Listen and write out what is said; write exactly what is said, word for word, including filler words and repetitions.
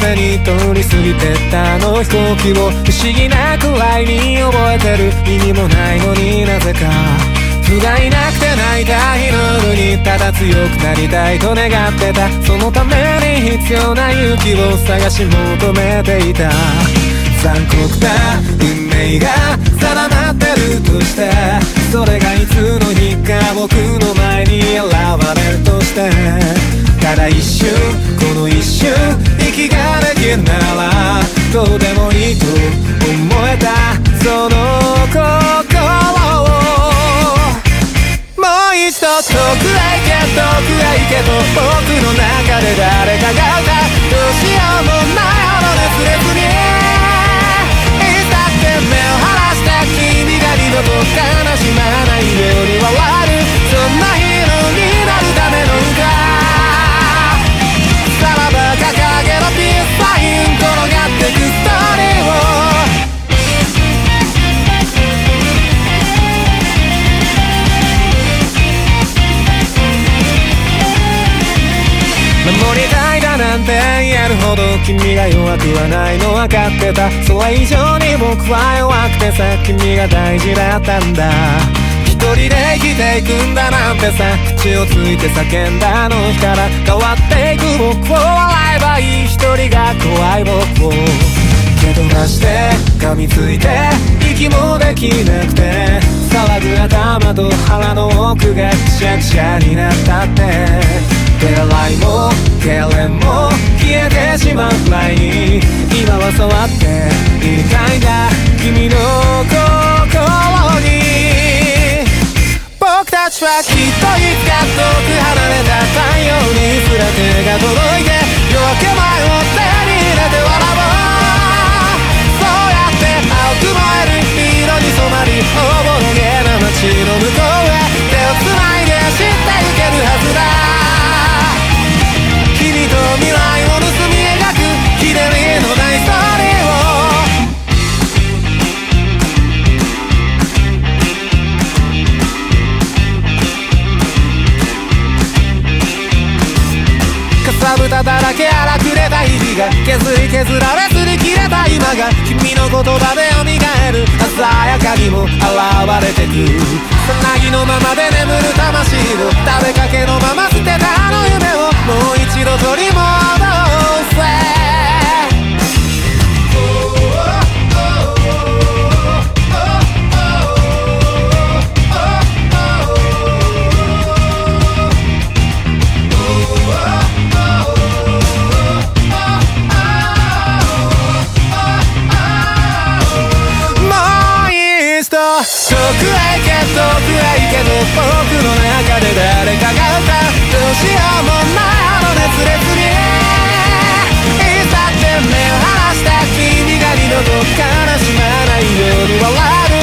風に通り過ぎてったあの飛行機を不思議なくらいに覚えてる。意味もないのになぜか不甲斐なくて泣いた日の夜にただ強くなりたいと願ってた。そのために必要な勇気を探し求めていた。残酷な運命が定まってるとして、それがいつの日か僕の前に現れるとして、ただ一瞬この一瞬息ができるならどうでもいいと思えたその心を、もう一度遠くへ行け遠くへ行けと僕の中で誰かが歌う。どうしようもないほど熱烈にいつだって目を離した君が二度と悲しまないように笑う。そんなヒーローになるための歌。さらば掲げろピースサイン転がってくストーリーを。守りたいだなんて言えるほど君が弱くはないの分かってた。それ以上に僕は弱くてさ、君が大事だったんだ。一人で生きていくんだなんてさ、口をついて叫んだあの日から変わっていく僕を笑えばいい。一人が怖い僕を蹴飛ばして噛みついて息もできなくて、騒ぐ頭と腹の奥がくしゃくしゃになったって、手洗いも痙攣も消えてしまうくらいに今は触っていたいんだ君の心に。僕たちはきっといつか遠く離れた太陽にすら手が届いて、夜明け前を手に入れて笑おう。そうやって青く燃える色に染まりおぼろげな街の向こうへ手をつないで知ってゆけるはずだ。君と未来を盗み描くひねりのないストーリーを。かさぶただらけ荒くれた日々が削り削られ擦り切れた今が君の言葉で蘇る。鮮やかにも現れてくさなぎのままで眠る魂を、食べかけのまま捨てたあの夢をもう一度取り戻せ。遠くへ行け遠くへ行けと僕の中で誰かが歌う。どうしようもないあの熱烈にいつだって目を離した君が二度と悲しまないように笑う。